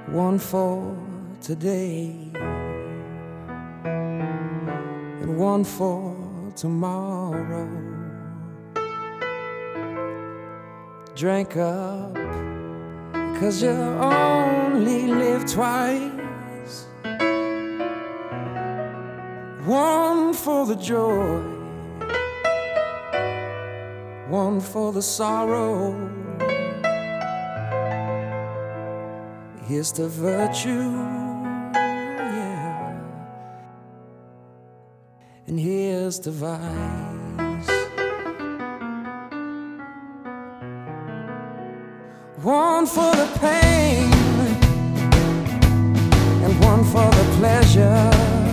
One for today and one for tomorrow. Drink up, 'cause you only live twice. One for the joy, one for the sorrow. Here's to virtue, yeah, and here's to vice. One for the pain and one for the pleasure.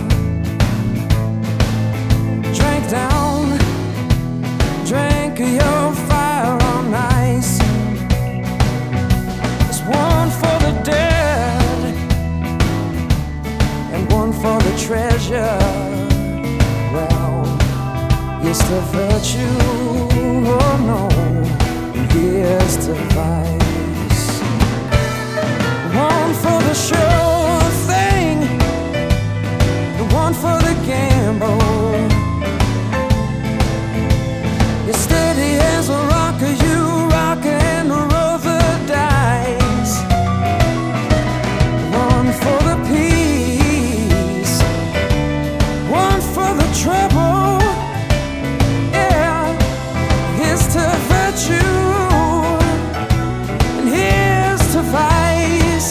Drink down, drink your fire on ice. There's one for the dead and one for the treasure. Well, here's to virtue, oh no, and here's to vice. One for the sure thing and one for the gamble. You're steady as a rock, you rock and roll the dice. One for the peace, one for the trouble. Yeah, here's to virtue and here's to vice.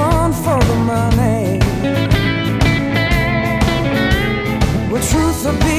Truth will be